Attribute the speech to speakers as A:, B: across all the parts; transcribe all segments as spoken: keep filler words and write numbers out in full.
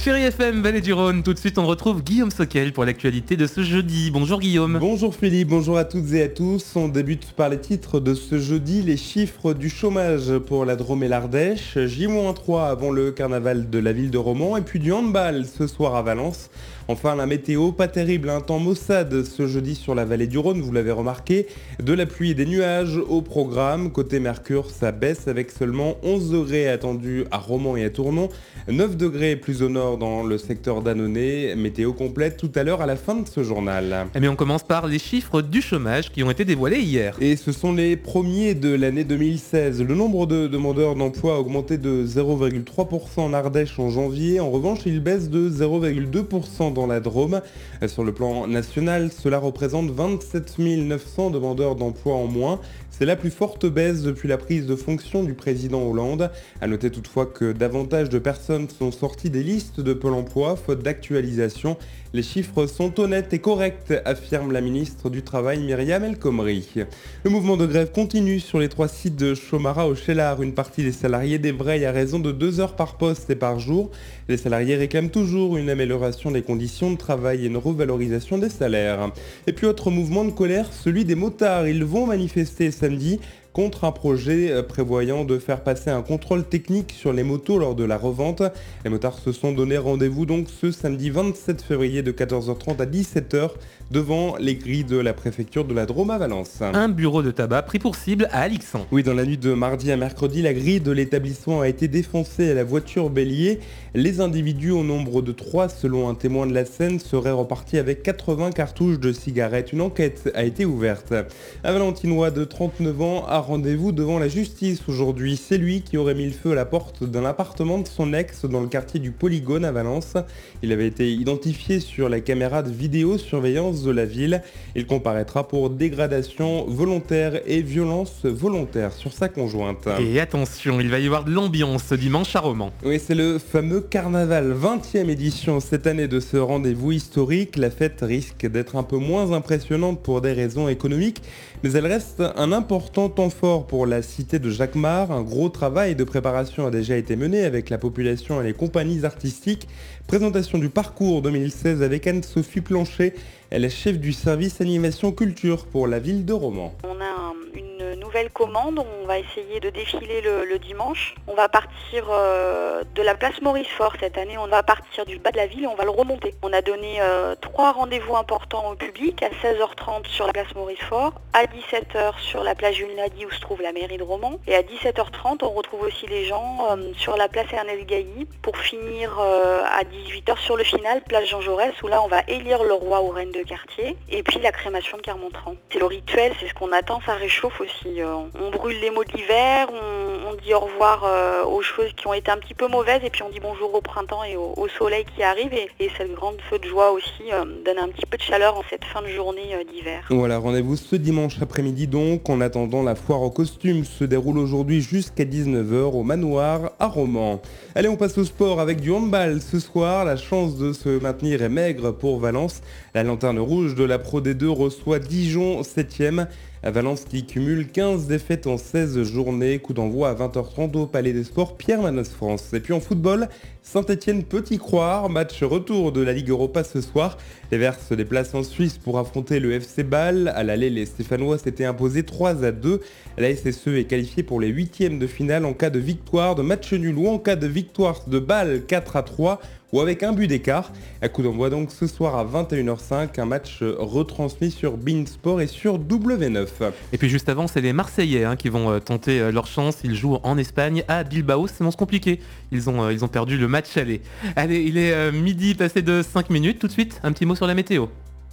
A: Chérie F M, Vallée du Rhône, tout de suite on retrouve Guillaume Soquel pour l'actualité de ce jeudi. Bonjour Guillaume.
B: Bonjour Philippe, bonjour à toutes et à tous. On débute par les titres de ce jeudi, les chiffres du chômage pour la Drôme et l'Ardèche. J trois avant le carnaval de la ville de Romans et puis du handball ce soir à Valence. Enfin la météo, pas terrible, un temps maussade ce jeudi sur la vallée du Rhône, vous l'avez remarqué. De la pluie et des nuages au programme. Côté Mercure, ça baisse avec seulement onze degrés attendus à Romans et à Tournon. neuf degrés plus au nord dans le secteur d'Annonay. Météo complète tout à l'heure à la fin de ce journal.
A: Eh bien on commence par les chiffres du chômage qui ont été dévoilés hier.
B: Et ce sont les premiers de l'année deux mille seize. Le nombre de demandeurs d'emploi a augmenté de zéro virgule trois pour cent en Ardèche en janvier. En revanche, il baisse de zéro virgule deux pour cent dans la Drôme. Sur le plan national, cela représente vingt-sept mille neuf cents demandeurs d'emploi en moins. C'est la plus forte baisse depuis la prise de fonction du président Hollande. A noter toutefois que davantage de personnes sont sorties des listes de Pôle emploi, faute d'actualisation. Les chiffres sont honnêtes et corrects, affirme la ministre du Travail Myriam El Khomri. Le mouvement de grève continue sur les trois sites de Chomara au Cheylard. Une partie des salariés débraye à raison de deux heures par poste et par jour. Les salariés réclament toujours une amélioration des conditions de travail et une revalorisation des salaires. Et puis autre mouvement de colère, celui des motards. Ils vont manifester samedi contre un projet prévoyant de faire passer un contrôle technique sur les motos lors de la revente. Les motards se sont donné rendez-vous donc ce samedi vingt-sept février de quatorze heures trente à dix-sept heures devant les grilles de la préfecture de la Drôme à Valence.
A: Un bureau de tabac pris pour cible à Alixan.
B: Oui, dans la nuit de mardi à mercredi, la grille de l'établissement a été défoncée à la voiture bélier. Les individus au nombre de trois, selon un témoin de la scène, seraient repartis avec quatre-vingts cartouches de cigarettes. Une enquête a été ouverte. Un Valentinois de trente-neuf ans a rendez-vous devant la justice aujourd'hui. C'est lui qui aurait mis le feu à la porte d'un appartement de son ex dans le quartier du Polygone à Valence. Il avait été identifié sur la caméra de vidéosurveillance de la ville. Il comparaîtra pour dégradation volontaire et violence volontaire sur sa conjointe.
A: Et attention, il va y avoir de l'ambiance ce dimanche à Romans.
B: Oui, c'est le fameux carnaval, vingtième édition cette année de ce rendez-vous historique. La fête risque d'être un peu moins impressionnante pour des raisons économiques, mais elle reste un important temps fort pour la cité de Jacquemart. Un gros travail de préparation a déjà été mené avec la population et les compagnies artistiques. Présentation du parcours deux mille seize avec Anne-Sophie Planchet. Elle est chef du service animation culture pour la ville de Romans.
C: On a un, une nouvelle commande, on va essayer de défiler le, le dimanche. On va partir euh, de la place Maurice-Fort cette année, on va partir du bas de la ville et on va le remonter. On a donné euh, trois rendez-vous importants au public, à seize heures trente sur la place Maurice-Fort, à dix-sept heures sur la place Jules Nady où se trouve la mairie de Romans, et à dix-sept heures trente on retrouve aussi les gens euh, sur la place Ernest Gailly pour finir euh, à dix-huit heures sur le final, place Jean Jaurès, où là on va élire le roi ou reine de quartier, et puis la crémation de Carmontran. C'est le rituel, c'est ce qu'on attend, ça réchauffe aussi. On brûle les mots de l'hiver, on, on dit au revoir euh, aux choses qui ont été un petit peu mauvaises, et puis on dit bonjour au printemps et au, au soleil qui arrive, et, et cette grande feu de joie aussi euh, donne un petit peu de chaleur en cette fin de journée euh, d'hiver.
B: Voilà, rendez-vous ce dimanche après-midi donc, en attendant la foire aux costumes se déroule aujourd'hui jusqu'à dix-neuf heures au Manoir à Romans. Allez, on passe au sport avec du handball ce soir. La chance de se maintenir est maigre pour Valence. La lanterne rouge de la Pro D deux reçoit Dijon septième. À Valence qui cumule quinze défaites en seize journées. Coup d'envoi à vingt heures trente au Palais des Sports Pierre Manos France. Et puis en football, Saint-Etienne Petit Croire, match retour de la Ligue Europa ce soir. Les Verts se déplacent en Suisse pour affronter le F C Bâle. À l'aller, les Stéphanois s'étaient imposés trois à deux. La S S E est qualifiée pour les huitièmes de finale en cas de victoire de match nul ou en cas de victoire de Bâle quatre à trois. Ou avec un but d'écart. À coup d'envoi donc ce soir à vingt et une heures cinq, un match retransmis sur beIN Sport et sur W neuf.
A: Et puis juste avant, c'est les Marseillais hein, qui vont euh, tenter euh, leur chance. Ils jouent en Espagne à Bilbao, c'est non compliqué. Ils ont, euh, ils ont perdu le match aller. Allez, il est euh, midi passé de cinq minutes. Tout de suite, un petit mot sur la météo.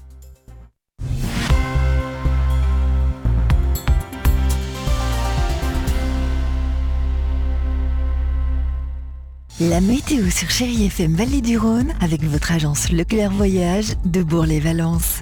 D: La météo sur Chérie F M Vallée du Rhône avec votre agence Leclerc Voyage de Bourg-les-Valences.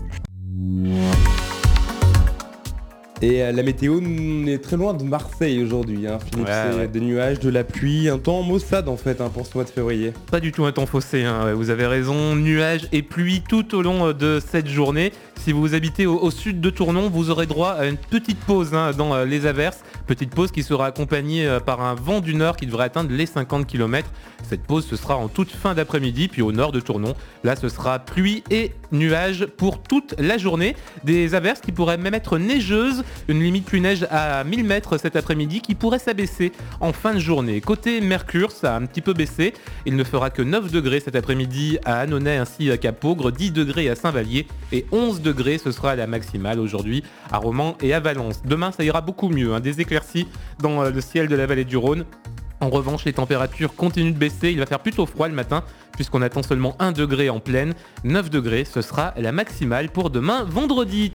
B: Et euh, la météo, on est très loin de Marseille aujourd'hui, hein, Philippe.
A: Ouais,
B: c'est
A: ouais.
B: des nuages, de la pluie, un temps maussade en fait hein, pour ce mois de février.
A: Pas du tout un temps faussé, hein. Vous avez raison, nuages et pluie tout au long de cette journée. Si vous habitez au, au sud de Tournon, vous aurez droit à une petite pause hein, dans euh, les averses. Petite pause qui sera accompagnée euh, par un vent du nord qui devrait atteindre les cinquante kilomètres. Cette pause, ce sera en toute fin d'après-midi, puis au nord de Tournon. Là, ce sera pluie et nuages pour toute la journée. Des averses qui pourraient même être neigeuses. Une limite pluie-neige à mille mètres cet après-midi qui pourrait s'abaisser en fin de journée. Côté Mercure, ça a un petit peu baissé. Il ne fera que neuf degrés cet après-midi à Annonay ainsi qu'à Peaugres, dix degrés à Saint-Vallier et onze degrés, ce sera la maximale aujourd'hui à Romans et à Valence. Demain, ça ira beaucoup mieux, hein. Des éclaircies dans le ciel de la vallée du Rhône. En revanche, les températures continuent de baisser. Il va faire plutôt froid le matin puisqu'on attend seulement un degré en plaine. neuf degrés, ce sera la maximale pour demain vendredi.